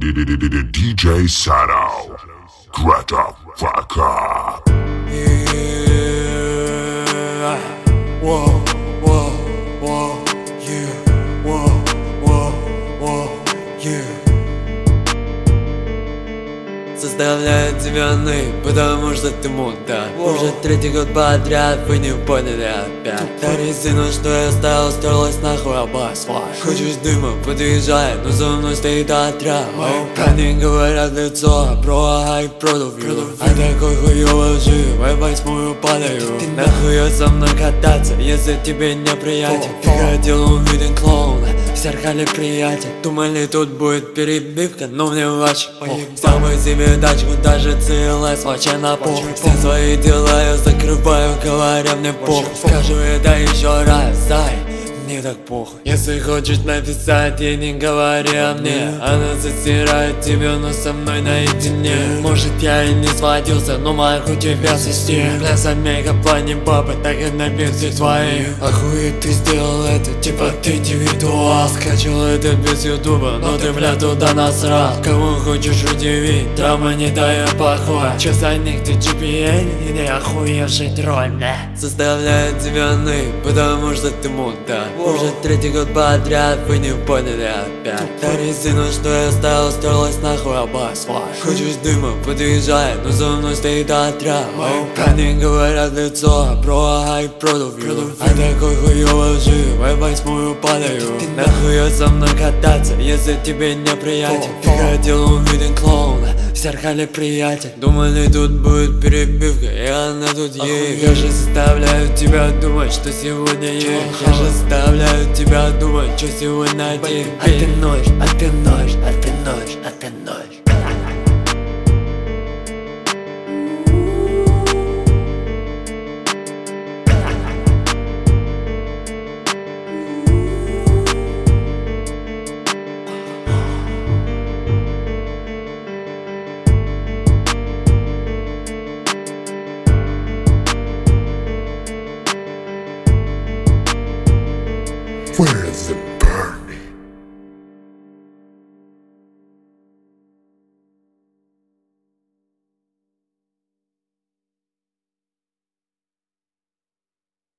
DJ Shadow, Greta fuck up. Yeah. Whoa, whoa, whoa, yeah. Whoa, whoa, whoa, yeah. Заставляет тебя ныть, потому что ты мудак. Уже третий год подряд вы не поняли опять. Та резина, что я ставил, стерлась нахуй об асфальт. Хочешь дыма, подъезжай, но за мной стоит отряд. Они говорят лицо, про хайп, против ю. А такой хуёвый жив, я восьмую падаю. Ты нахуй со мной кататься, если тебе неприятен. Ты хотел увидеть клоуна, в зеркале приятель. Думали, тут будет перебивка, но мне вообще поебать. Самый себе тачку, даже CLS вообще на пол. Все свои дела я закрываю, говоря мне похуй. Скажу это еще раз, зай, мне так похуй. Если хочешь написать, ей не говори о мне. Она засирает тебя, но со мной наедине. Может я и не сводился, но могу тебя свести. Пляс Омега в плане бабы, так и на бензе твои. Охуеть ты сделал это, типа ты индивидуал. Скачал это без ютуба, но ты, бля, туда насрал. Кого хочешь удивить, драма не дает покоя. Че за них ты GPA или охуевший тролль, бля? Заставляет тебя ныть, потому что ты мудак. Уже третий год подряд вы не поняли опять. Та резина, что я ставил, стерлась нахуй об асфальт. Хочешь дыма, подъезжай, но за мной стоит отряд. Они говорят лицо, про хайп, против ю. А такой хуёвый жив, я восьмую падаю. Ты нахуй со мной кататься, если тебе неприятен. Ты хотел увидеть клоуна, в зеркале приятель. Думали, тут будет перебивка, и она тут есть. Я же заставляю тебя думать, что сегодня есть. Я же заставляю тебя думать, что сегодня день. А ты ноешь, а ты ноешь, а ты ноешь.